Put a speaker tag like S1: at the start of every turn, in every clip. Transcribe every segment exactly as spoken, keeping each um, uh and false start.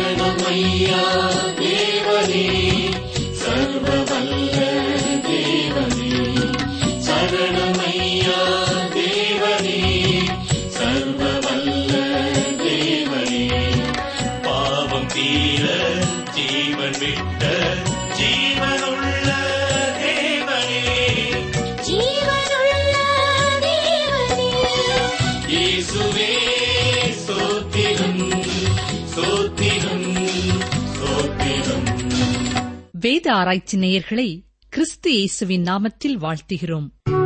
S1: சரணமையா தேவனே, சர்வவல்ல தேவனே. சரணமையா தேவனே, சர்வவல்ல தேவனே. பாவம் தீர ஜீவன் விட்ட ஜீவனுள்ள தேவனே, ஜீவனுள்ள தேவனே. இயேசுவே ஸ்தோத்திரம், ஸ்தோத்திரம், ஸ்தோத்திரம்.
S2: வேத ஆராய்ச்சி நேயர்களை கிறிஸ்து இயேசுவின் நாமத்தில் வாழ்த்துகிறோம்.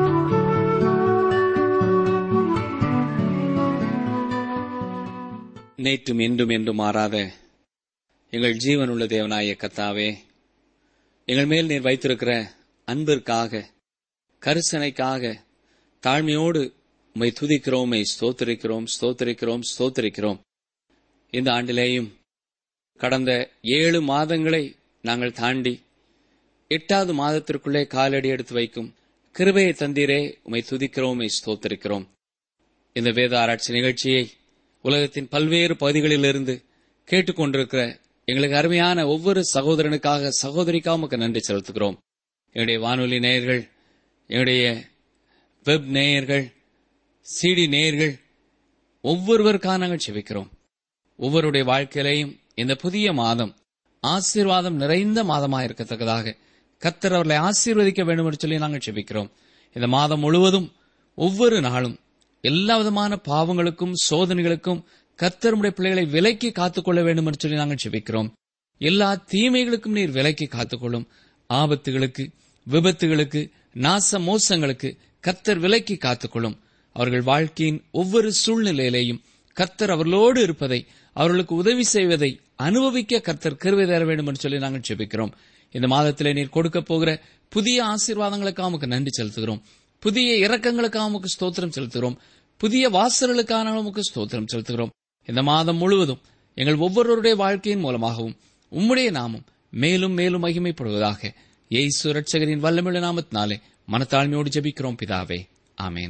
S3: நேற்றும் என்றும் என்றும் மாறாத எங்கள் ஜீவனுள்ள தேவனாய கர்த்தாவே, எங்கள் மேல் நீர் வைத்திருக்கிற அன்பிற்காக, கரிசனைக்காக தாழ்மையோடு உம்மை துதிக்கிறோம், உம்மை ஸ்தோத்திரிக்கிறோம், ஸ்தோத்திரிக்கிறோம், ஸ்தோத்திரிக்கிறோம். இந்த ஆண்டிலேயும் கடந்த ஏழு மாதங்களை நாங்கள் தாண்டி எட்டாவது மாதத்திற்குள்ளே காலடி எடுத்து வைக்கும் கிருபையை தந்தீரே, உம்மை துதிக்கிறோம், உம்மை ஸ்தோத்திரிக்கிறோம். இந்த வேத ஆராய்ச்சி நிகழ்ச்சியை உலகத்தின் பல்வேறு பகுதிகளிலிருந்து கேட்டுக்கொண்டிருக்கிற எங்களுக்கு அருமையான ஒவ்வொரு சகோதரனுக்காக, சகோதரிக்காக உமக்கு நன்றி செலுத்துகிறோம். எங்களுடைய வானொலி நேயர்கள், எங்களுடைய வெப் நேயர்கள், சிடி நேயர்கள் ஒவ்வொருவருக்காக நாங்கள் செபிக்கிறோம். ஒவ்வொருடைய வாழ்க்கையிலையும் இந்த புதிய மாதம் ஆசீர்வாதம் நிறைந்த மாதமாக இருக்கத்தக்கதாக கர்த்தர் அவர்களை ஆசீர்வதிக்க வேண்டும் என்று சொல்லி நாங்கள் செபிக்கிறோம். இந்த மாதம் முழுவதும் ஒவ்வொரு நாளும் எல்லா விதமான பாவங்களுக்கும் சோதனைகளுக்கும் கர்த்தருடைய பிள்ளைகளை விலக்கி காத்துக்கொள்ள வேண்டும் என்று சொல்லி நாங்கள் செபிக்கிறோம். எல்லா தீமைகளுக்கும் நீர் விலக்கி காத்துக்கொள்ளும். ஆபத்துகளுக்கு, விபத்துகளுக்கு, நாச மோசங்களுக்கு கர்த்தர் விலக்கி காத்துக்கொள்ளும். அவர்கள் வாழ்க்கையின் ஒவ்வொரு சூழ்நிலையிலேயும் கர்த்தர் அவர்களோடு இருப்பதை, அவர்களுக்கு உதவி செய்வதை அனுபவிக்க கர்த்தர் கிருபை தர வேண்டும் என்று சொல்லி நாங்கள் செபிக்கிறோம். இந்த மாதத்திலே நீர் கொடுக்க போகிற புதிய ஆசீர்வாதங்களுக்காக உமக்கு நன்றி செலுத்துகிறோம். புதிய இரக்கங்களுக்காக உமக்கு ஸ்தோத்திரம் செலுத்துகிறோம். புதிய வாசல்களுக்கான உமக்கு ஸ்தோத்திரம் செலுத்துகிறோம். இந்த மாதம் முழுவதும் எங்கள் ஒவ்வொருவருடைய வாழ்க்கையின் மூலமாகவும் உம்முடைய நாமம் மேலும் மேலும் மகிமைப்படுவதாக இயேசு இரட்சகரின் வல்லமையுள்ள நாமத்தினாலே மனத்தாழ்மையோடு ஜெபிக்கிறோம் பிதாவே, ஆமென்.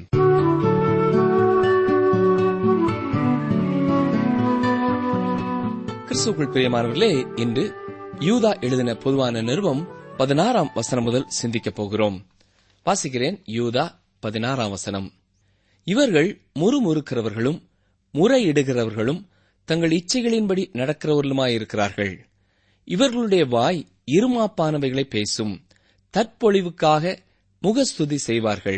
S4: கிறிஸ்துவுக்குள் பிரியமானவர்களே, இன்று யூதா எழுதின பொதுவான நிருபம் பதினாறாம் வசனம் முதல் சிந்திக்கப் போகிறோம். வாசிக்கிறேன். யூதா பதினாறாம் வசனம். இவர்கள் முறுமுறுக்கிறவர்களும் முறையிடுகிறவர்களும் தங்கள் இச்சைகளின்படி நடக்கிறவர்களுமாயிருக்கிறார்கள். இவர்களுடைய வாய் இருமாப்பானவைகளை பேசும், தற்பொழிவுக்காக முகஸ்துதி செய்வார்கள்.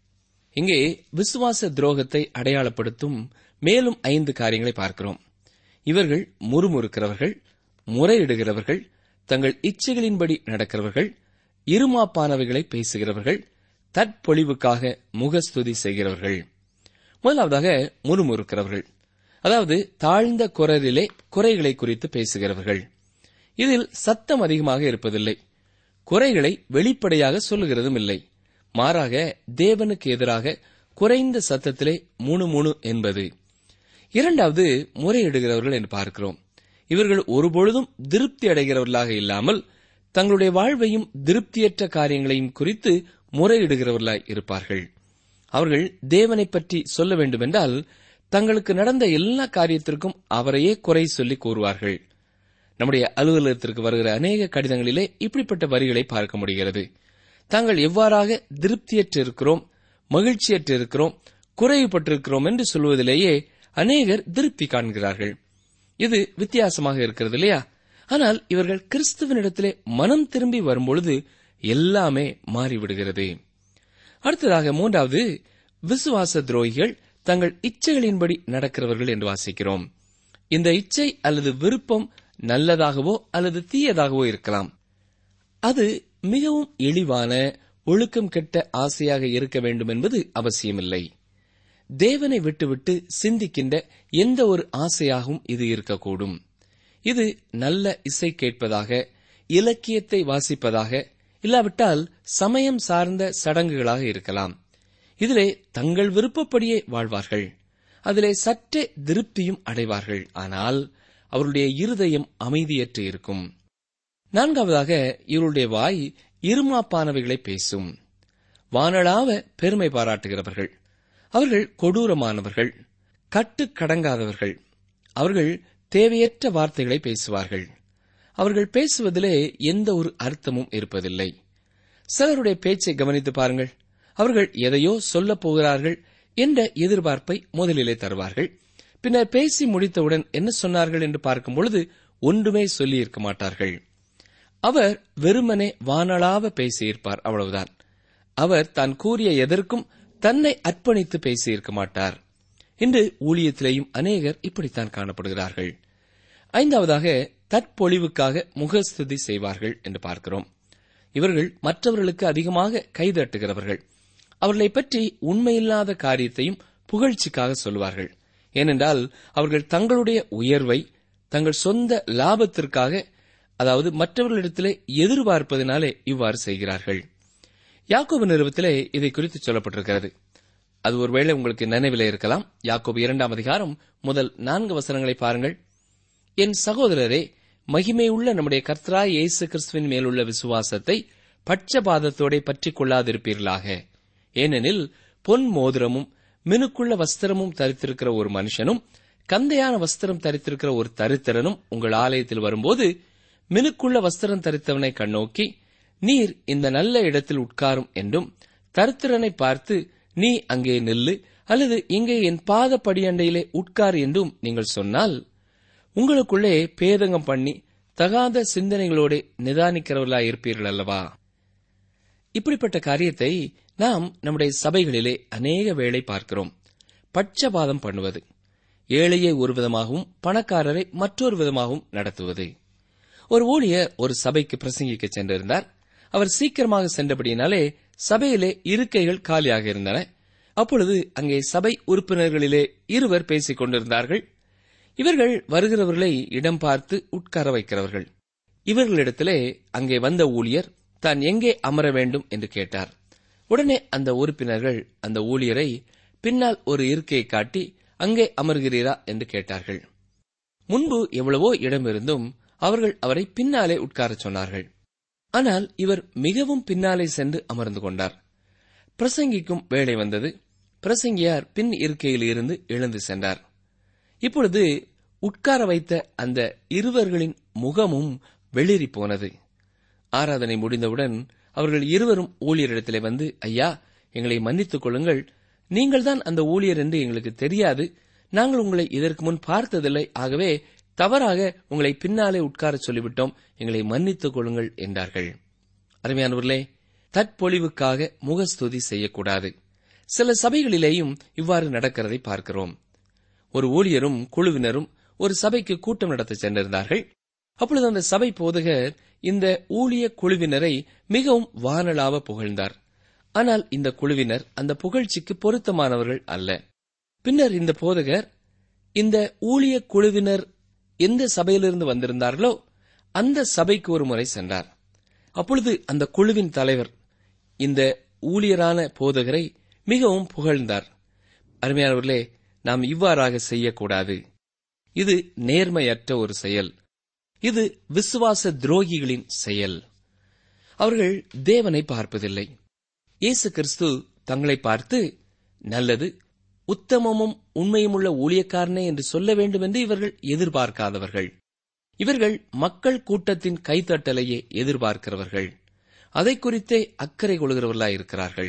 S4: இங்கே விசுவாச துரோகத்தை அடையாளப்படுத்தும் மேலும் ஐந்து காரியங்களை பார்க்கிறோம். இவர்கள் முறுமுறுக்கிறவர்கள், முறையிடுகிறவர்கள், தங்கள் இச்சைகளின்படி நடக்கிறவர்கள், இருமாப்பானவைகளை பேசுகிறவர்கள், தற்பொழிவுக்காக முகஸ்துதி செய்கிறவர்கள். முதலாவதாக முறுமுறுக்கிறவர்கள், அதாவது தாழ்ந்த குரலிலே குறைகளை குறித்து பேசுகிறவர்கள். இதில் சத்தம் அதிகமாக இருப்பதில்லை, குறைகளை வெளிப்படையாக சொல்லுகிறதும் இல்லை. மாறாக தேவனுக்கு எதிராக குறைந்த சத்தத்திலே முணு முணு என்பது. இரண்டாவது முறையிடுகிறவர்கள் என்று பார்க்கிறோம். இவர்கள் ஒருபொழுதும் திருப்தி அடைகிறவர்களாக இல்லாமல் தங்களுடைய வாழ்வையும் திருப்தியற்ற காரியங்களையும் குறித்து முறையிடுகிறவர்களாய் இருப்பார்கள். அவர்கள் தேவனை பற்றி சொல்ல வேண்டுமென்றால் தங்களுக்கு நடந்த எல்லா காரியத்திற்கும் அவரையே குறை சொல்லி கூறுவார்கள். நம்முடைய அலுவலகத்திற்கு வருகிற அநேக கடிதங்களிலே இப்படிப்பட்ட வரிகளை பார்க்க முடிகிறது. தாங்கள் எவ்வாறாக திருப்தியற்று இருக்கிறோம், மகிழ்ச்சியற்று இருக்கிறோம், குறைவுபட்டிருக்கிறோம் என்று சொல்வதிலேயே அநேகர் திருப்தி காண்கிறார்கள். இது வித்தியாசமாக இருக்கிறது இல்லையா? ஆனால் இவர்கள் கிறிஸ்துவனிடத்திலே மனம் திரும்பி வரும்பொழுது எல்லாமே மாறிவிடுகிறது. அடுத்ததாக மூன்றாவது, விசுவாச துரோகிகள் தங்கள் இச்சைகளின்படி நடக்கிறவர்கள் என்று வாசிக்கிறோம். இந்த இச்சை அல்லது விருப்பம் நல்லதாகவோ அல்லது தீயதாகவோ இருக்கலாம். அது மிகவும் இழிவான ஒழுக்கம் கெட்ட ஆசையாக இருக்க வேண்டும் என்பது அவசியமில்லை. தேவனை விட்டுவிட்டு சிந்திக்கின்ற எந்த ஒரு ஆசையாகவும் இது இருக்கக்கூடும். இது நல்ல இசை கேட்பதாக, இலக்கியத்தை வாசிப்பதாக, இல்லாவிட்டால் சமயம் சார்ந்த சடங்குகளாக இருக்கலாம். இதிலே தங்கள் விருப்பப்படியே வாழ்வார்கள். அதிலே சற்றே திருப்தியும் அடைவார்கள். ஆனால் அவருடைய இருதயம் அமைதியற்று இருக்கும். நான்காவதாக, இவருடைய வாய் இருமாப்பானவைகளை பேசும். வானளாவ பெருமை பாராட்டுகிறவர்கள். அவர்கள் கொடூரமானவர்கள், கட்டுக்கடங்காதவர்கள். அவர்கள் தேவையற்ற வார்த்தைகளை பேசுவார்கள். அவர்கள் பேசுவதிலே எந்த ஒரு அர்த்தமும் இருப்பதில்லை. சிலருடைய பேச்சை கவனித்து பாருங்கள். அவர்கள் எதையோ சொல்லப் போகிறார்கள் என்ற எதிர்பார்ப்பை முதலிலே தருவார்கள். பின்னர் பேசி முடித்தவுடன் என்ன சொன்னார்கள் என்று பார்க்கும் பொழுது ஒன்றுமே சொல்லியிருக்க மாட்டார்கள். அவர் வெறுமனே வானளாவ பேசியிருப்பார், அவ்வளவுதான். அவர் தான் கூறிய எதற்கும் தன்னை அர்ப்பணித்து பேசியிருக்க மாட்டார். இன்று ஊழியத்திலேயும் அநேகர் இப்படித்தான் காணப்படுகிறார்கள். ஐந்தாவதாக, தற்பொழிவுக்காக முகஸ்துதி செய்வார்கள் என்று பார்க்கிறோம். இவர்கள் மற்றவர்களுக்கு அதிகமாக கைதட்டுகிறவர்கள். அவர்களை பற்றி உண்மையில்லாத காரியத்தையும் புகழ்ச்சிக்காக சொல்வார்கள். ஏனென்றால் அவர்கள் தங்களுடைய உயர்வை தங்கள் சொந்த லாபத்திற்காக, அதாவது மற்றவர்களிடத்திலே எதிர்பார்ப்பதனாலே இவ்வாறு செய்கிறார்கள். யாக்கோபு நிருபத்திலே இதை குறித்து சொல்லப்பட்டிருக்கிறது. அது ஒருவேளை உங்களுக்கு நினைவிலே இருக்கலாம். யாக்கோபு இரண்டாம் அதிகாரம் முதல் நான்கு வசனங்களை பாருங்கள். என் சகோதரரே, மகிமையுள்ள நம்முடைய கர்த்தராய் இயேசு கிறிஸ்துவின் மேலுள்ள விசுவாசத்தை பட்சபாதத்தோட பற்றிக் கொள்ளாதிருப்பீர்களாக. ஏனெனில் பொன் மோதிரமும் மினுக்குள்ள வஸ்திரமும் தரித்திருக்கிற ஒரு மனுஷனும் கந்தையான வஸ்திரம் தரித்திருக்கிற ஒரு தரித்திரனும் உங்கள் ஆலயத்தில் வரும்போது, மினுக்குள்ள வஸ்திரம் தரித்தவனை கண்ணோக்கி, நீர் இந்த நல்ல இடத்தில் உட்காரும் என்றும், தரித்திரனை பார்த்து, நீ அங்கே நில்லு அல்லது இங்கே என் பாத படியண்டையிலே உட்கார் என்றும் நீங்கள் சொன்னால், உங்களுக்குள்ளே பேதகம் பண்ணி தகாத சிந்தனைகளோடு நிதானிக்கிறவர்களாயிருப்பீர்கள் அல்லவா? இப்படிப்பட்ட காரியத்தை நாம் நம்முடைய சபைகளிலே அநேக வேளை பார்க்கிறோம். பட்சபாதம் பண்ணுவது, ஏழையை ஒரு விதமாகவும் பணக்காரரை மற்றொரு விதமாகவும் நடத்துவது. ஒரு ஊழியர் ஒரு சபைக்கு பிரசங்கிக்க சென்றிருந்தார். அவர் சீக்கிரமாக சென்றபடியினாலே சபையிலே இருக்கைகள் காலியாக இருந்தன. அப்பொழுது அங்கே சபை உறுப்பினர்களிலே இருவர் பேசிக் கொண்டிருந்தார்கள். இவர்கள் வருகிறவர்களை இடம் பார்த்து உட்கார வைக்கிறவர்கள். இவர்களிடத்திலே அங்கே வந்த ஊழியர் தான் எங்கே அமர வேண்டும் என்று கேட்டார். உடனே அந்த உறுப்பினர்கள் அந்த ஊழியரை பின்னால் ஒரு இருக்கையை காட்டி, அங்கே அமர்கிறீரா என்று கேட்டார்கள். முன்பு எவ்வளவோ இடம் இருந்தும் அவர்கள் அவரை பின்னாலே உட்காரச் சொன்னார்கள். ஆனால் இவர் மிகவும் பின்னாலே சென்று அமர்ந்து கொண்டார். பிரசங்கிக்கும் வேளை வந்தது. பிரசங்கியார் பின் இருக்கையில் இருந்து எழுந்து சென்றார். இப்பொழுது உட்கார வைத்த அந்த இருவர்களின் முகமும் வெளிரி போனது. ஆராதனை முடிந்தவுடன் அவர்கள் இருவரும் ஊழியரிடத்திலே வந்து, ஐயா, எங்களை மன்னித்துக் கொள்ளுங்கள், நீங்கள்தான் அந்த ஊழியர் என்று எங்களுக்கு தெரியாது, நாங்கள் உங்களை இதற்கு முன் பார்த்ததில்லை, ஆகவே தவறாக உங்களை பின்னாலே உட்காரச் சொல்லிவிட்டோம், எங்களை மன்னித்துக் கொள்ளுங்கள் என்றார்கள். அருமையானவர்களே, தற்பொழிவுக்காக முகஸ்துதி செய்யக்கூடாது. சில சபைகளிலேயும் இவ்வாறு நடக்கிறதை பார்க்கிறோம். ஒரு ஊழியரும் குழுவினரும் ஒரு சபைக்கு கூட்டம் நடத்த சென்றிருந்தார்கள். அப்பொழுது அந்த சபை போதகர் இந்த ஊழிய குழுவினரை மிகவும் வானளாவ புகழ்ந்தார். ஆனால் இந்த குழுவினர் அந்த புகழ்ச்சிக்கு பொருத்தமானவர்கள் அல்ல. பின்னர் இந்த போதகர் இந்த ஊழிய குழுவினர் எந்த சபையிலிருந்து வந்திருந்தார்களோ அந்த சபைக்கு ஒரு முறை சென்றார். அப்பொழுது அந்த குழுவின் தலைவர் இந்த ஊழியரான போதகரை மிகவும் புகழ்ந்தார். அருமையானவர்களே, நாம் இவ்வாறாக செய்யக்கூடாது. இது நேர்மையற்ற ஒரு செயல். இது விசுவாச துரோகிகளின் செயல். அவர்கள் தேவனை பார்ப்பதில்லை. இயேசு கிறிஸ்து தங்களை பார்த்து, நல்லது, உத்தமமும் உண்மையுமுள்ள ஊழியக்காரனே என்று சொல்ல வேண்டும் என்று இவர்கள் எதிர்பார்க்காதவர்கள். இவர்கள் மக்கள் கூட்டத்தின் கைத்தட்டலையே எதிர்பார்க்கிறவர்கள். அதை குறித்தே அக்கறை கொள்கிறவர்களாயிருக்கிறார்கள்.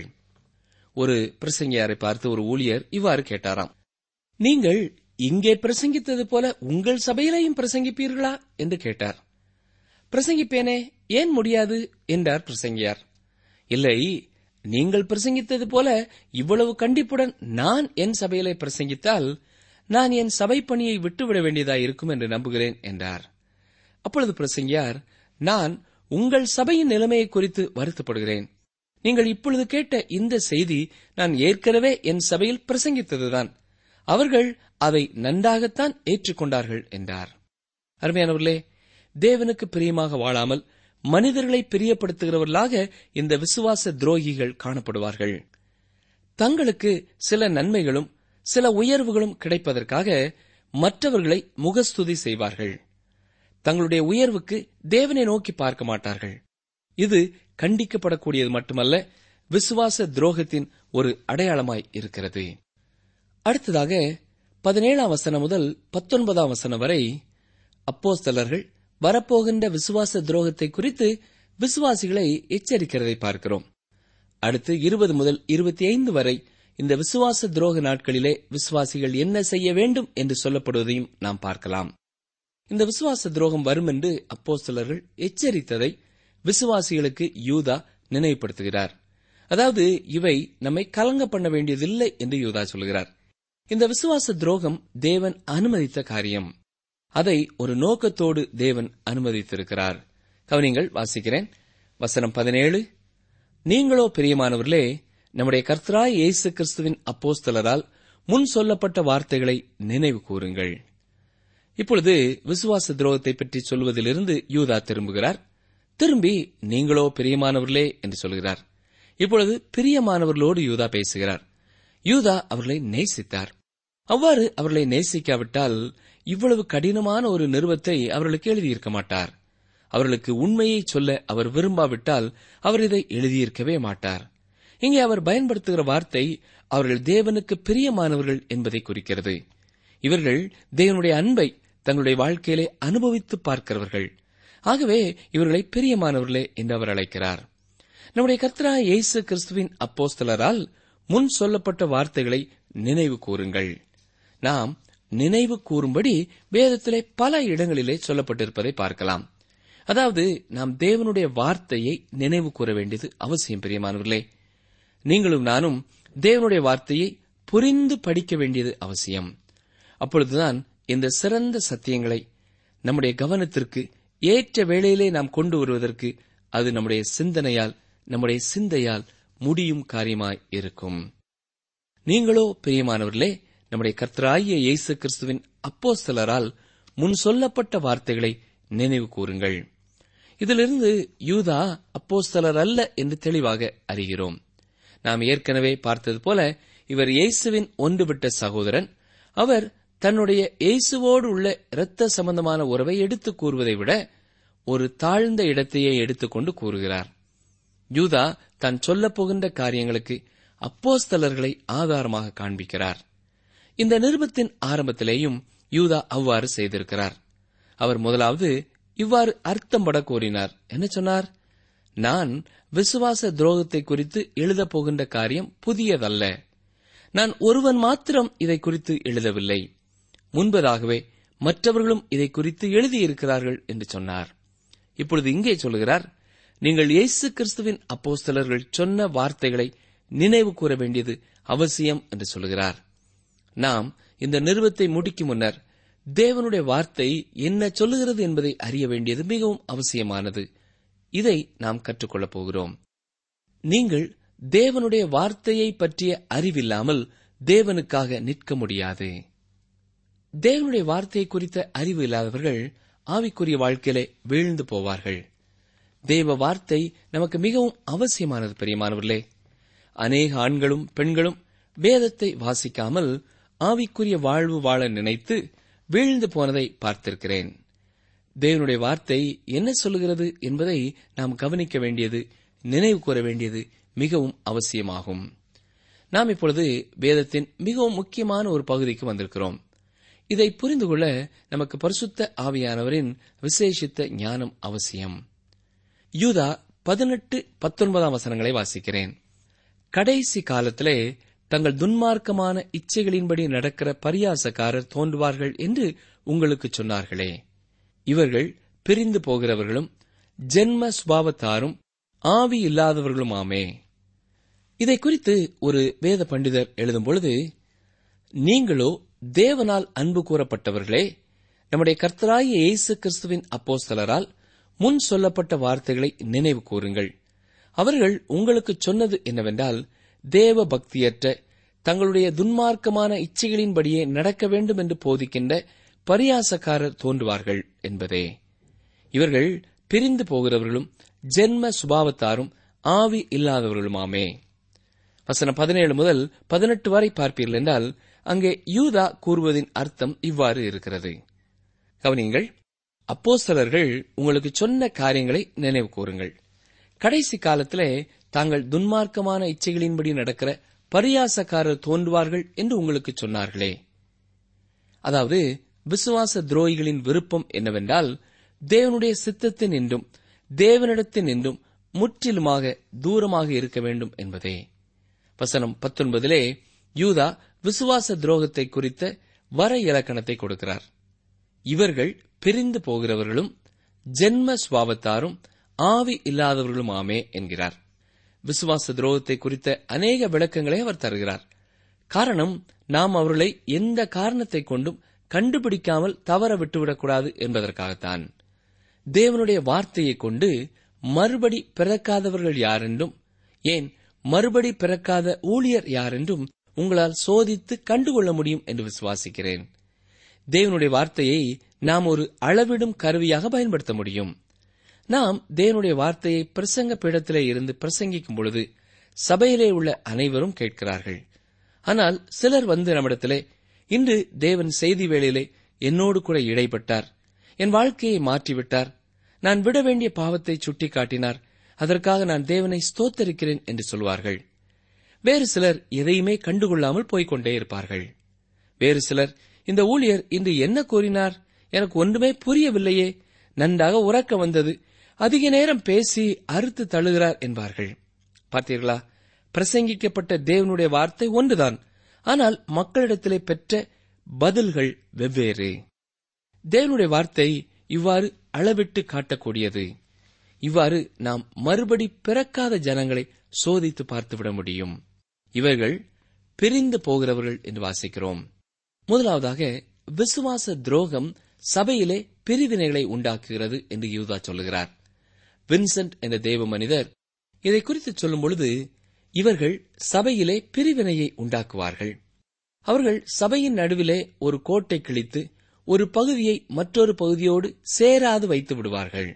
S4: ஒரு பிரசங்கியாரை பார்த்து ஒரு ஊழியர் இவ்வாறு கேட்டாராம், நீங்கள் இங்கே பிரசங்கித்தது போல உங்கள் சபையிலையும் பிரசங்கிப்பீர்களா என்று கேட்டார். பிரசங்கிப்பேனே, ஏன் முடியாது என்றார் பிரசங்கியார். இல்லை, நீங்கள் பிரசங்கித்தது போல இவ்வளவு கண்டிப்புடன் நான் என் சபையிலே பிரசங்கித்தால் நான் என் சபை பணியை விட்டுவிட வேண்டியதாயிருக்கும் என்று நம்புகிறேன் என்றார். அப்பொழுது பிரசங்கியார், நான் உங்கள் சபையின் நிலைமையை குறித்து வருத்தப்படுகிறேன். நீங்கள் இப்பொழுது கேட்ட இந்த செய்தி நான் ஏற்கனவே என் சபையில் பிரசங்கித்ததுதான். அவர்கள் அதை நன்றாகத்தான் ஏற்றுக்கொண்டார்கள் என்றார். அருமையானவர்களே, தேவனுக்கு பிரியமாக வாழாமல் மனிதர்களை பிரியப்படுத்துகிறவர்களாக இந்த விசுவாச துரோகிகள் காணப்படுவார்கள். தங்களுக்கு சில நன்மைகளும் சில உயர்வுகளும் கிடைப்பதற்காக மற்றவர்களை முகஸ்துதி செய்வார்கள். தங்களுடைய உயர்வுக்கு தேவனை நோக்கி பார்க்க மாட்டார்கள். இது கண்டிக்கப்படக்கூடியது மட்டுமல்ல, விசுவாச துரோகத்தின் ஒரு அடையாளமாய் இருக்கிறது. அடுத்ததாக பதினேழாம் வசனம் முதல் பத்தொன்பதாம் வசனம் வரை அப்போஸ்தலர்கள் வரப்போகின்ற விசுவாச துரோகத்தை குறித்து விசுவாசிகளை எச்சரிக்கிறதை பார்க்கிறோம். அடுத்து இருபது முதல் இருபத்தி ஐந்து வரை இந்த விசுவாச துரோக நாட்களிலே விசுவாசிகள் என்ன செய்ய வேண்டும் என்று சொல்லப்படுவதையும் நாம் பார்க்கலாம். இந்த விசுவாச துரோகம் வரும் என்று அப்போஸ்தலர்கள் எச்சரித்ததை விசுவாசிகளுக்கு யூதா நினைவுபடுத்துகிறார். அதாவது இவை நம்மை கலங்க பண்ண வேண்டியதில்லை என்று யூதா சொல்கிறார். இந்த விசுவாச துரோகம் தேவன் அனுமதித்த காரியம். அதை ஒரு நோக்கத்தோடு தேவன் அனுமதித்திருக்கிறார். கவனிங்கள், வாசிக்கிறேன். வசனம் பதினேழு. நீங்களோ பிரியமானவர்களே, நம்முடைய கர்த்தராய் இயேசு கிறிஸ்துவின் அப்போஸ்தலரால் முன் சொல்லப்பட்ட வார்த்தைகளை நினைவு கூறுங்கள். இப்பொழுது விசுவாச துரோகத்தை பற்றி சொல்வதிலிருந்து யூதா திரும்புகிறார். திரும்பி நீங்களோ பிரியமானவர்களே என்று சொல்கிறார். இப்பொழுது பிரியமானவர்களோடு யூதா பேசுகிறார். யூதா அவர்களை நேசித்தார். அவ்வாறு அவர்களை நேசிக்காவிட்டால் இவ்வளவு கடினமான ஒரு நிருபத்தை அவர்களுக்கு எழுதியிருக்க மாட்டார். அவர்களுக்கு உண்மையை சொல்ல அவர் விரும்பாவிட்டால் அவர் இதை எழுதியிருக்கவே மாட்டார். இங்கே அவர் பயன்படுத்துகிற வார்த்தை அவர்கள் தேவனுக்கு பிரியமானவர்கள் என்பதை குறிக்கிறது. இவர்கள் தேவனுடைய அன்பை தங்களுடைய வாழ்க்கையிலே அனுபவித்து பார்க்கிறவர்கள். ஆகவே இவர்களை பிரியமானவர்களே என்று அவர் அழைக்கிறார். நம்முடைய கர்த்தராகிய இயேசு கிறிஸ்துவின் அப்போஸ்தலரால் முன் சொல்லப்பட்ட வார்த்தைகளை நினைவு கூறுங்கள். நாம் நினைவு கூறும்படி வேதத்திலே பல இடங்களிலே சொல்லப்பட்டிருப்பதை பார்க்கலாம். அதாவது நாம் தேவனுடைய வார்த்தையை நினைவு கூற வேண்டியது அவசியம். பிரியமானவர்களே, நீங்களும் நானும் தேவனுடைய வார்த்தையை புரிந்து படிக்க வேண்டியது அவசியம். அப்பொழுதுதான் இந்த சிறந்த சத்தியங்களை நம்முடைய கவனத்திற்கு ஏற்ற வேளையிலே நாம் கொண்டு வருவதற்கு அது நம்முடைய சிந்தனையால், நம்முடைய சிந்தையால் முடியும் காரியமாய் இருக்கும். நீங்களோ பிரியமானவர்களே, நம்முடைய கர்த்தராகிய இயேசு கிறிஸ்துவின் அப்போஸ்தலரால் முன் சொல்லப்பட்ட வார்த்தைகளை நினைவு கூறுங்கள். இதிலிருந்து யூதா அப்போஸ்தலர் அல்ல என்று தெளிவாக அறிகிறோம். நாம் ஏற்கனவே பார்த்தது போல இவர் இயேசுவின் ஒன்றுவிட்ட சகோதரன். அவர் தன்னுடைய இயேசுவோடு உள்ள இரத்த சம்பந்தமான உறவை எடுத்துக் கூறுவதை விட ஒரு தாழ்ந்த இடத்தையே எடுத்துக்கொண்டு கூறுகிறார். யூதா தான் சொல்லப் போகின்ற காரியங்களுக்கு அப்போஸ்தலர்களை ஆதாரமாக காண்பிக்கிறார். இந்த நிருபத்தின் ஆரம்பத்திலேயும் யூதா அவ்வாறு செய்திருக்கிறார். அவர் முதலாவது இவ்வாறு அர்த்தம் பட கோரினார். என்ன சொன்னார்? நான் விசுவாச துரோகத்தை குறித்து எழுதப் போகின்ற காரியம் புதியதல்ல. நான் ஒருவன் மாத்திரம் இதை குறித்து எழுதவில்லை, முன்பதாகவே மற்றவர்களும் இதை குறித்து எழுதியிருக்கிறார்கள் என்று சொன்னார். இப்பொழுது இங்கே சொல்கிறார், நீங்கள் இயேசு கிறிஸ்துவின் அப்போஸ்தலர்கள் சொன்ன வார்த்தைகளை நினைவு கூற வேண்டியது அவசியம் என்று சொல்கிறார். நாம் இந்த நிருபத்தை முடிக்கும் முன்னர் தேவனுடைய வார்த்தை என்ன சொல்லுகிறது என்பதை அறிய வேண்டியது மிகவும் அவசியமானது. இதை நாம் கற்றுக்கொள்ளப் போகிறோம். நீங்கள் தேவனுடைய வார்த்தையை பற்றிய அறிவில்லாமல் தேவனுக்காக நிற்க முடியாது. தேவனுடைய வார்த்தையை குறித்த அறிவு இல்லாதவர்கள் ஆவிக்குரிய வாழ்க்கையிலே வீழ்ந்து போவார்கள். தேவ வார்த்தை நமக்கு மிகவும் அவசியமானது. பிரியமானவர்களே, அநேக ஆண்களும் பெண்களும் வேதத்தை வாசிக்காமல் ஆவிக்குரிய வாழ்வு வாழ நினைத்து வீழ்ந்து போனதை பார்த்திருக்கிறேன். தேவனுடைய வார்த்தை என்ன சொல்லுகிறது என்பதை நாம் கவனிக்க வேண்டியது, நினைவு கூற வேண்டியது மிகவும் அவசியமாகும். நாம் இப்பொழுது வேதத்தின் மிகவும் முக்கியமான ஒரு பகுதிக்கு வந்திருக்கிறோம். இதை புரிந்து கொள்ள நமக்கு பரிசுத்த ஆவியானவரின் விசேஷித்த ஞானம் அவசியம். யூதா பதினெட்டு பத்தொன்பதாம் வசனங்களை வாசிக்கிறேன். கடைசி காலத்திலே தங்கள் துன்மார்க்கமான இச்சைகளின்படி நடக்கிற பரியாசக்காரர் தோன்றுவார்கள் என்று உங்களுக்கு சொன்னார்களே. இவர்கள் பிரிந்து போகிறவர்களும் ஜென்ம சுபாவத்தாரும் ஆவி இல்லாதவர்களுமாமே. இதை குறித்து ஒரு வேத பண்டிதர் எழுதும் பொழுது, நீங்களோ தேவனால் அன்பு கூறப்பட்டவர்களே, நம்முடைய கர்த்தராகிய இயேசு கிறிஸ்துவின் அப்போஸ்தலரால் முன் சொல்லப்பட்ட வார்த்தைகளை நினைவு கூறுங்கள். அவர்கள் உங்களுக்கு சொன்னது என்னவென்றால், தேவ பக்தியற்ற தங்களுடைய துன்மார்க்கமான இச்சைகளின்படியே நடக்க வேண்டும் என்று போதிக்கின்ற பரியாசக்காரர் தோன்றுவார்கள் என்பதே. இவர்கள் பிரிந்து போகிறவர்களும் ஜென்ம சுபாவத்தாரும் ஆவி இல்லாதவர்களுமாமே. வசனம் பதினேழு முதல் பதினெட்டு வரை பார்ப்பீர்கள் என்றால் அங்கே யூதா கூறுவதின் அர்த்தம் இவ்வாறு இருக்கிறது. கவனியுங்கள். அப்போஸ்தலர்கள் உங்களுக்கு சொன்ன காரியங்களை நினைவு கூறுங்கள். கடைசி காலத்திலே தாங்கள் துன்மார்க்கமான இச்சைகளின்படி நடக்கிற பரியாசக்காரர் தோன்றுவார்கள் என்று உங்களுக்கு சொன்னார்களே. அதாவது விசுவாச துரோகிகளின் விருப்பம் என்னவென்றால் தேவனுடைய சித்தத்தின் என்றும் தேவனிடத்தின் என்றும் முற்றிலுமாக தூரமாக இருக்க வேண்டும் என்பதே. வசனம் பத்தொன்பதிலே யூதா விசுவாச துரோகத்தை குறித்த வர இலக்கணத்தை கொடுக்கிறார். இவர்கள் பிரிந்து போகிறவர்களும் ஜென்ம சுவாபத்தாரும் ஆவி இல்லாதவர்களுமாமே என்கிறார். விசுவாச துரோகத்தை குறித்த அநேக விளக்கங்களை அவர் தருகிறார். காரணம், நாம் அவர்களை எந்த காரணத்தை கொண்டும் கண்டுபிடிக்காமல் தவற விட்டுவிடக்கூடாது என்பதற்காகத்தான். தேவனுடைய வார்த்தையை கொண்டு மறுபடி பிறக்காதவர்கள் யாரென்றும், ஏன் மறுபடி பிறக்காத ஊழியர் யாரென்றும் உங்களால் சோதித்து கண்டுகொள்ள முடியும் என்று விசுவாசிக்கிறேன். தேவனுடைய வார்த்தையை நாம் ஒரு அளவிடும் கருவியாக பயன்படுத்த முடியும். நாம் தேவனுடைய வார்த்தையை பிரசங்க பீடத்திலே இருந்து பிரசங்கிக்கும் பொழுது சபையிலே உள்ள அனைவரும் கேட்கிறார்கள். ஆனால் சிலர் வந்து நம்மிடத்திலே, இன்று தேவன் செய்தி வேளையிலே என்னோடு கூட இடைப்பட்டார், என் வாழ்க்கையை மாற்றிவிட்டார், நான் விட வேண்டிய பாவத்தை சுட்டிக்காட்டினார், அதற்காக நான் தேவனை ஸ்தோத்தரிக்கிறேன் என்று சொல்வார்கள். வேறு சிலர் எதையுமே கண்டுகொள்ளாமல் போய்கொண்டே இருப்பார்கள். வேறு சிலர், இந்த ஊழியர் இன்று என்ன கூறினார், எனக்கு ஒன்றுமே புரியவில்லையே, நன்றாக உறக்க வந்தது, அதிக நேரம் பேசி அறுத்து தள்ளுகிறார் என்பார்கள். பார்த்தீர்களா, பிரசங்கிக்கப்பட்ட தேவனுடைய வார்த்தை ஒன்றுதான், ஆனால் மக்களிடத்திலே பெற்ற பதில்கள் வெவ்வேறு. தேவனுடைய வார்த்தை இவ்வாறு அளவிட்டு காட்டக்கூடியது. இவ்வாறு நாம் மறுபடி பிறக்காத ஜனங்களை சோதித்து பார்த்துவிட முடியும். இவர்கள் பிரிந்து போகிறவர்கள் என்று வாசிக்கிறோம். முதலாவதாக, விசுவாச துரோகம் சபையிலே பிரிவினைகளை உண்டாக்குகிறது என்று யூதா சொல்லுகிறார். வின்சென்ட் என்ற தேவ மனிதர் இதை குறித்து சொல்லும் பொழுது, இவர்கள் சபையிலே பிரிவினையை உண்டாக்குவார்கள். அவர்கள் சபையின் நடுவிலே ஒரு கோட்டை கிழித்து ஒரு பகுதியை மற்றொரு பகுதியோடு சேராது வைத்து விடுவார்கள்.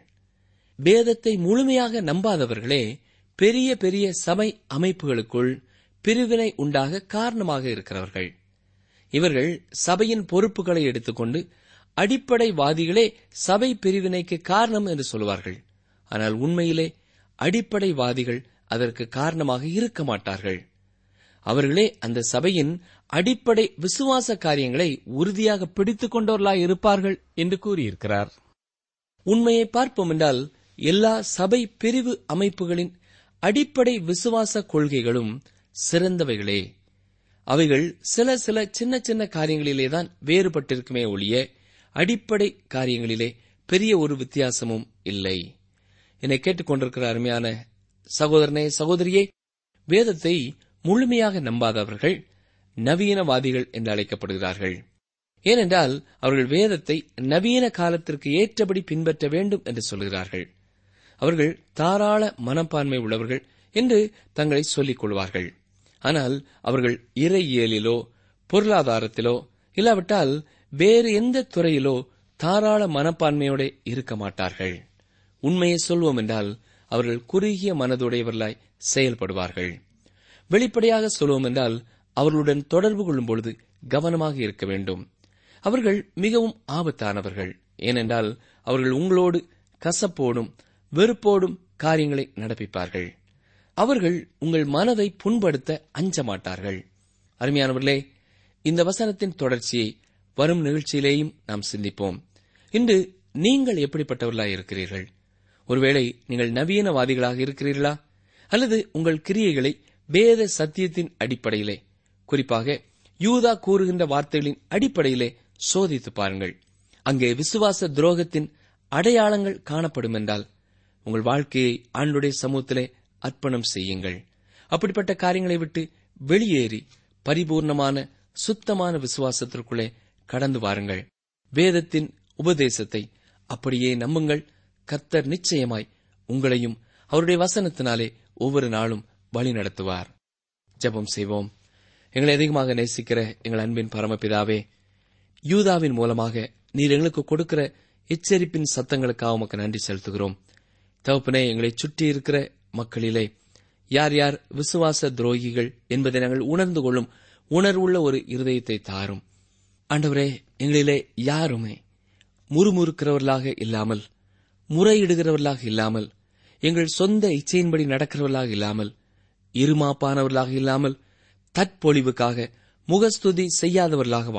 S4: வேதத்தை முழுமையாக நம்பாதவர்களே பெரிய பெரிய சபை அமைப்புகளுக்குள் பிரிவினை உண்டாக காரணமாக இருக்கிறவர்கள். இவர்கள் சபையின் பொறுப்புகளை எடுத்துக்கொண்டு அடிப்படைவாதிகளே சபை பிரிவினைக்கு காரணம் என்று சொல்வார்கள். ஆனால் உண்மையிலே அடிப்படைவாதிகள் அதற்கு காரணமாக இருக்க மாட்டார்கள். அவர்களே அந்த சபையின் அடிப்படை விசுவாச காரியங்களை உறுதியாக பிடித்துக் கொண்டவர்களாய் இருப்பார்கள் என்று கூறியிருக்கிறார். உண்மையை பார்ப்போம் என்றால், எல்லா சபை பிரிவு அமைப்புகளின் அடிப்படை விசுவாச கொள்கைகளும் சிறந்தவைகளே. அவைகள் சில சில சின்ன சின்ன காரியங்களிலேதான் வேறுபட்டிருக்குமே ஒழிய அடிப்படை காரியங்களிலே பெரிய ஒரு வித்தியாசமும் இல்லை. என்னை கேட்டுக்கொண்டிருக்கிற அருமையான சகோதரனே, சகோதரியே, வேதத்தை முழுமையாக நம்பாதவர்கள் நவீனவாதிகள் என்று அழைக்கப்படுகிறார்கள். ஏனென்றால் அவர்கள் வேதத்தை நவீன காலத்திற்கு ஏற்றபடி பின்பற்ற வேண்டும் என்று சொல்கிறார்கள். அவர்கள் தாராள மனப்பான்மை உள்ளவர்கள் என்று தங்களை சொல்லிக் கொள்வார்கள். ஆனால் அவர்கள் இறையியலிலோ பொருளாதாரத்திலோ இல்லாவிட்டால் வேறு எந்த துறையிலோ தாராள மனப்பான்மையோட இருக்க மாட்டார்கள். உண்மையை சொல்வோம் என்றால் அவர்கள் குறுகிய மனதுடையவர்களாய் செயல்படுவார்கள். வெளிப்படையாக சொல்வோம் என்றால் அவர்களுடன் தொடர்பு கொள்ளும் பொழுது கவனமாக இருக்க வேண்டும். அவர்கள் மிகவும் ஆபத்தானவர்கள். ஏனென்றால் அவர்கள் உங்களோடு கசப்போடும் வெறுப்போடும் காரியங்களை நடப்பிப்பார்கள். அவர்கள் உங்கள் மனதை புண்படுத்த அஞ்ச மாட்டார்கள். அருமையானவர்களே, இந்த வசனத்தின் தொடர்ச்சியை வரும் நிகழ்ச்சியிலேயும் நாம் சிந்திப்போம். இன்று நீங்கள் எப்படிப்பட்டவர்களாக இருக்கிறீர்கள்? ஒருவேளை நீங்கள் நவீனவாதிகளாக இருக்கிறீர்களா? அல்லது உங்கள் கிரியைகளை வேத சத்தியத்தின் அடிப்படையிலே, குறிப்பாக யூதா கூறுகின்ற வார்த்தைகளின் அடிப்படையிலே சோதித்து பாருங்கள். அங்கே விசுவாச துரோகத்தின் அடையாளங்கள் காணப்படும் என்றால் உங்கள் வாழ்க்கையை ஆண்டவருடைய சமூகத்திலே அர்ப்பணம் செய்யுங்கள். அப்படிப்பட்ட காரியங்களை விட்டு வெளியேறி பரிபூர்ணமான சுத்தமான விசுவாசத்திற்குள்ளே கடந்து வாருங்கள். வேதத்தின் உபதேசத்தை அப்படியே நம்புங்கள். கர்த்தர் நிச்சயமாய் உங்களையும் அவருடைய வசனத்தினாலே ஒவ்வொரு நாளும் வழி நடத்துவார். ஜெபம் செய்வோம். எங்களை அதிகமாக நேசிக்கிற எங்கள் அன்பின் பரமபிதாவே, யூதாவின் மூலமாக நீர் எங்களுக்கு கொடுக்கிற எச்சரிப்பின் சத்தங்களுக்காக உமக்கு நன்றி செலுத்துகிறோம். தகப்பனே, எங்களை சுற்றி இருக்கிற மக்களிலே யார் யார் விசுவாச துரோகிகள் என்பதை நாங்கள் உணர்ந்து கொள்ளும் உணர்வுள்ள ஒரு இருதயத்தை தாரும். ஆண்டவரே, எங்களிலே யாருமே முறுமுறுக்கிறவர்களாக இல்லாமல், முறையிடுகிறவர்களாக இல்லாமல், எங்கள் சொந்த இச்சையின்படி நடக்கிறவர்களாக இல்லாமல், இருமாப்பானவர்களாக இல்லாமல், தற்பொழிவுக்காக முகஸ்துதி செய்யாதவர்களாக வாழ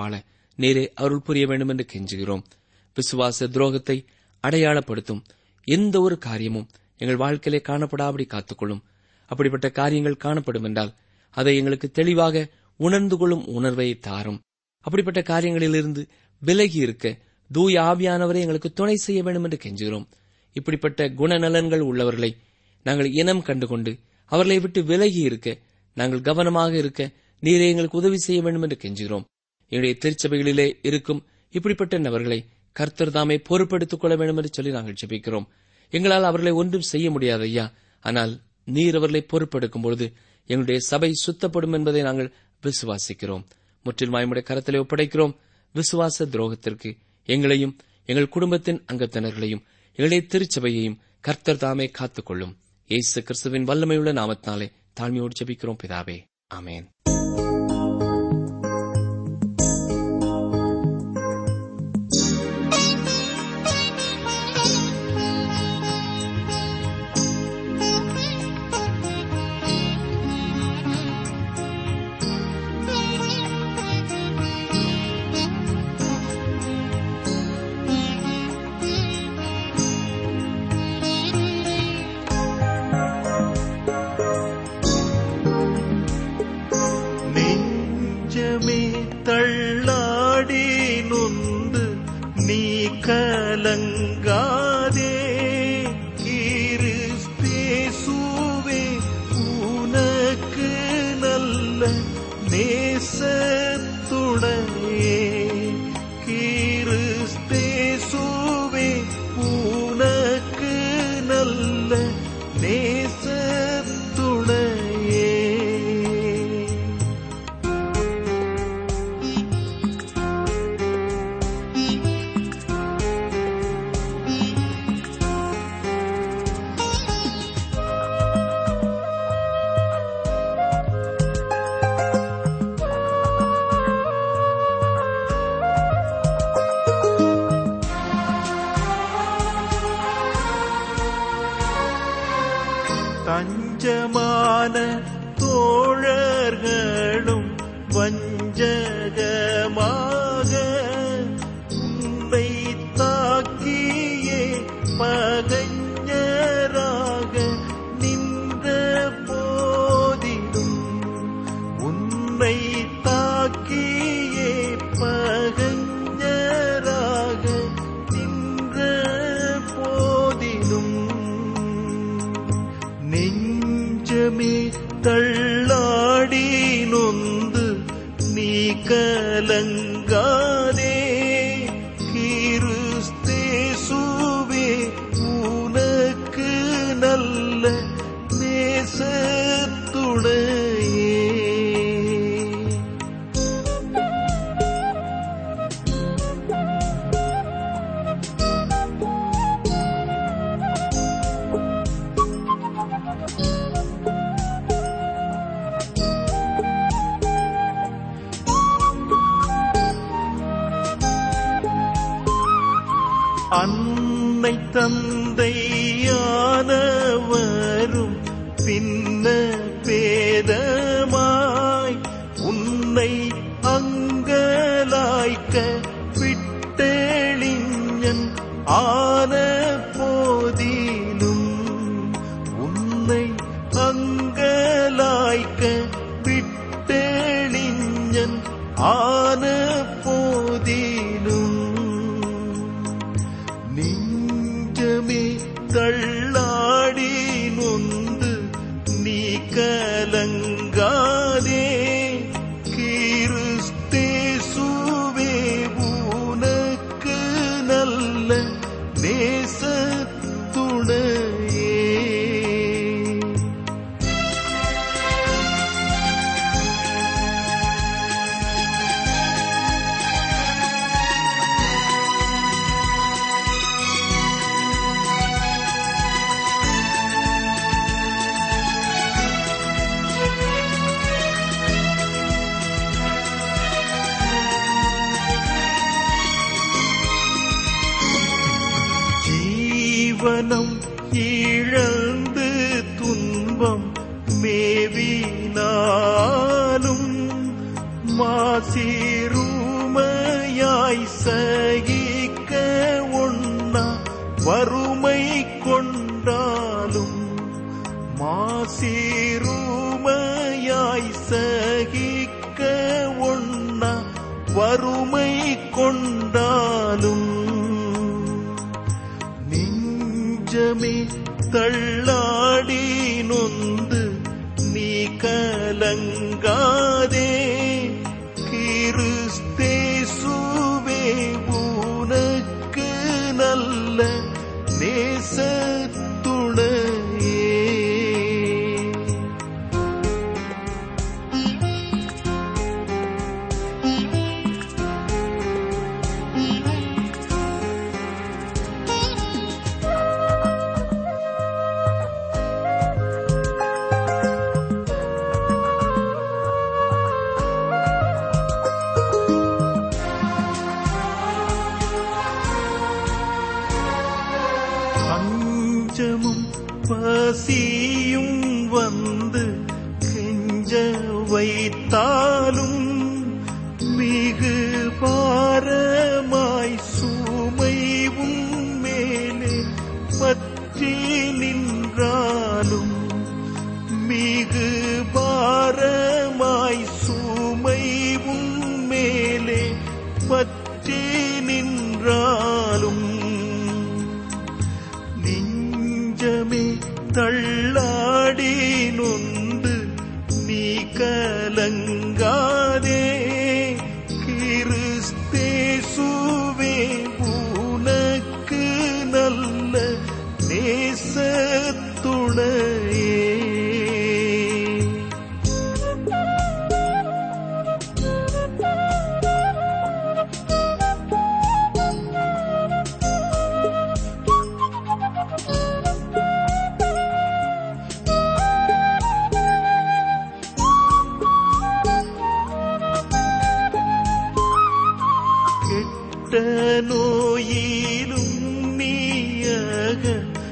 S4: நீரே அருள் புரிய வேண்டும் என்று கெஞ்சுகிறோம். விசுவாச துரோகத்தை அடையாளப்படுத்தும் எந்த ஒரு காரியமும் எங்கள் வாழ்க்கையிலே காணப்படாபடி காத்துக்கொள்ளும். அப்படிப்பட்ட காரியங்கள் காணப்படும் என்றால் அதை எங்களுக்கு தெளிவாக உணர்ந்து கொள்ளும் உணர்வை தாரும். அப்படிப்பட்ட காரியங்களிலிருந்து விலகி இருக்க தூய ஆவியானவரை எங்களுக்கு துணை செய்ய வேண்டும் என்று கெஞ்சுகிறோம். இப்படிப்பட்ட குணநலன்கள் உள்ளவர்களை நாங்கள் இனம் கண்டுகொண்டு அவர்களை விட்டு விலகி இருக்க நாங்கள் கவனமாக இருக்க நீரே எங்களுக்கு உதவி செய்ய வேண்டும் என்று கெஞ்சுகிறோம். என்னுடைய திருச்சபைகளிலே இருக்கும் இப்படிப்பட்ட நபர்களை கர்த்தர் தாமே பொறுப்பெடுத்துக் கொள்ள வேண்டும் என்று சொல்லி நாங்கள் ஜெபிக்கிறோம். எங்களால் அவர்களை ஒன்றும் செய்ய முடியாது ஐயா, ஆனால் நீர் அவர்களை பொறுப்பெடுக்கும் பொழுது எங்களுடைய சபை சுத்தப்படும் என்பதை நாங்கள் விசுவாசிக்கிறோம். முற்றிலுமாய் உம்முடைய கரத்திலே ஒப்படைக்கிறோம். விசுவாச துரோகத்திற்கு எங்களையும் எங்கள் குடும்பத்தின் அங்கத்தினர்களையும் எங்களுடைய திருச்சபையையும் கர்த்தர் தாமே காத்துக்கொள்ளும். இயேசு கிறிஸ்துவின் வல்லமையுள்ள நாமத்தினாலே தாழ்மையோடு ஜெபிக்கிறோம் பிதாவே, ஆமென்.
S1: தள்ளாடி நொந்து நீ கலங்காதே, கிறிஸ்தேசுவே உனக்கு நல்ல நேசத்துணையே. கிறிஸ்தேசுவே உனக்கு நல்ல நேசத்துணையே. தஞ்சமான தோழர்களும் வஞ்சகமாக உன்னை தாக்கியே பகைஞராக நின்ற போதிலும், உன்னை தாக்கியே பகைஞராக நின்ற போதிலும் நெஞ்சமே தள்ளாடி நொந்து நீ கலங்காதே, கிறிஸ்தேசுவே உனக்கு நல்ல நேசத்துணையே. அன்னை தந்தையானவரும் பின்ன பேதமாய் உன்னை அங்கலாய்க்க விட்டெளிஞன் ஆன போதிலும், உன்னை அங்கலாய்க்க விட்டெளிஞன் ஆன போதிலும் நெஞ்சமே தள்ளாடி நொந்து நீ கலங்காதே, கிறிஸ்தேசுவே உனக்கு நல்ல நேசத்துணையே. ஜீவனம் இழந்து துன்பம் மேவினாலும் மாசிருமையை வறுமை கொண்டாலும் மாசீருமையாய் சகிக்க ஒண்ணா வறுமை கொண்டாலும் நெஞ்சமே தள்ளாடி நொந்து நீ கலங்காதே, கிறிஸ்தேசுவே உனக்கு நல்ல நேசத்துணையே. பஞ்சமும் பசியும் வந்து கெஞ்ச வைத்தாலும் மிகு பாரமாய் சுமைவும் மேலே பற்றி நின்றாலும் மிகு பாரமாய் சுமைவும் மேலே பற்றி நின்றாலும் நெஞ்சமே தள்ளாடி நொந்து நீ கலங்காதே, கிறிஸ்தேசுவே உனக்கு நல்ல நேசத்துணையே. நோயிலும் நீயக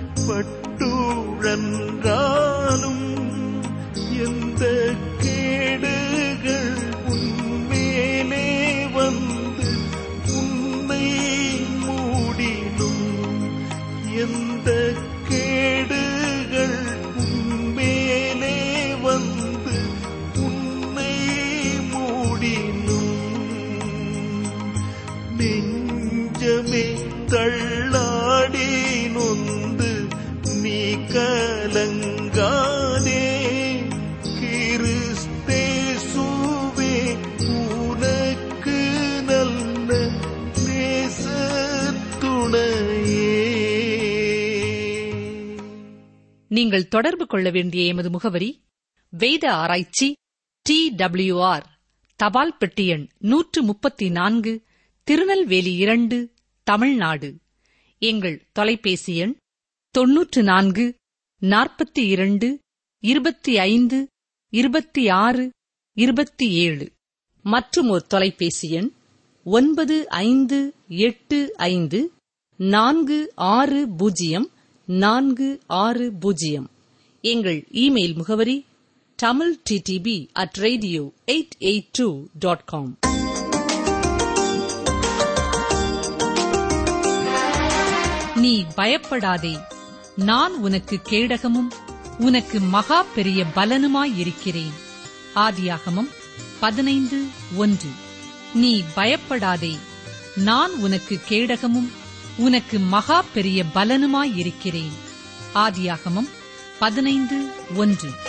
S1: பட்டுழன்றாலும் எந்த கேடுகள் உன்மேலே வந்து உன்னை மூடினும், எந்த கேடுகள் உன்மேலே வந்து உன்னை மூடினும், நெஞ்சமே தள்ளாடி நொந்து நீ கலங்காதே, கிறிஸ்தேசுவே உனக்கு நல்ல நேசத்துணையே.
S2: நீங்கள் தொடர்பு கொள்ள வேண்டிய எமது முகவரி: வேத ஆராய்ச்சி, டி டபிள்யூ ஆர், தபால் பெட்டி எண் நூற்று முப்பத்தி நான்கு, திருநெல்வேலி இரண்டு, தமிழ்நாடு. எங்கள் தொலைபேசி எண் தொன்னூற்று நான்கு நாற்பத்தி இரண்டு இருபத்தி ஐந்து இருபத்தி ஆறு இருபத்தி ஏழு. மற்றும் ஒரு தொலைபேசி எண் ஒன்பது ஐந்து எட்டு ஐந்து நான்கு ஆறு பூஜ்ஜியம் நான்கு ஆறு பூஜ்ஜியம். எங்கள் இமெயில் முகவரி Tamil DTP at radio eight eight two dot com. நீ பயப்படாதே, நான் உனக்கு கேடகமும் உனக்கு மகா பெரிய பலனுமாயிருக்கிறேன். ஆதியாகமம் பதினைந்து ஒன்று. நீ பயப்படாதே, நான் உனக்கு கேடகமும் உனக்கு மகா பெரிய பலனுமாயிருக்கிறேன். ஆதியாகமம் பதினைந்து ஒன்று.